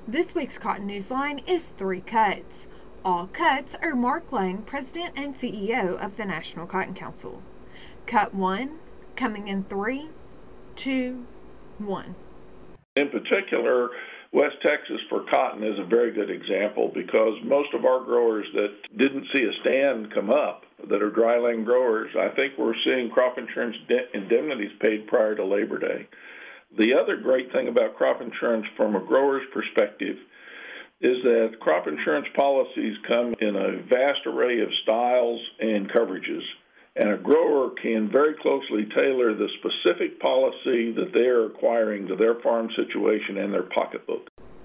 This week's Cotton Newsline is 3 cuts. All cuts are Mark Lang, President and CEO of the National Cotton Council. Cut 1, coming in 3, 2, 1. In particular, West Texas for cotton is a very good example because most of our growers that didn't see a stand come up, that are dryland growers, I think we're seeing crop insurance indemnities paid prior to Labor Day. The other great thing about crop insurance from a grower's perspective is that crop insurance policies come in a vast array of styles and coverages, and a grower can very closely tailor the specific policy that they are acquiring to their farm situation and their pocketbook.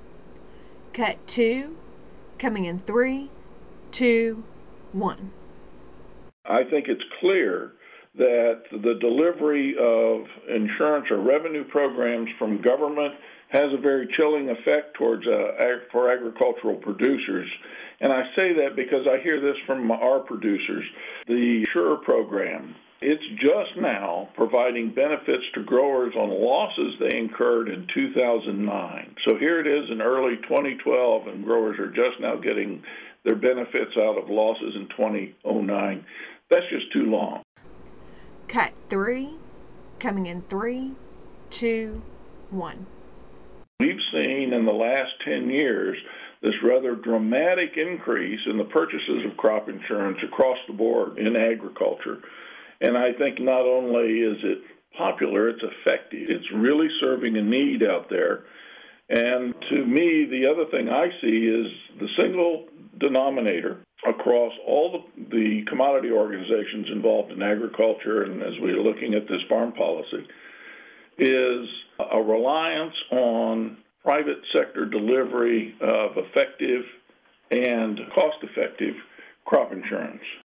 Cut 2, coming in 3, 2, 1. I think it's clear that the delivery of insurance or revenue programs from government has a very chilling effect towards for agricultural producers. And I say that because I hear this from our producers. The SURE program, it's just now providing benefits to growers on losses they incurred in 2009. So here it is in early 2012, and growers are just now getting their benefits out of losses in 2009. That's just too long. Cut 3, coming in 3, 2, 1. We've seen in the last 10 years this rather dramatic increase in the purchases of crop insurance across the board in agriculture. And I think not only is it popular, it's effective. It's really serving a need out there. And to me, the other thing I see is the single denominator across all the commodity organizations involved in agriculture, and as we're looking at this farm policy, is a reliance on private sector delivery of effective and cost-effective crop insurance.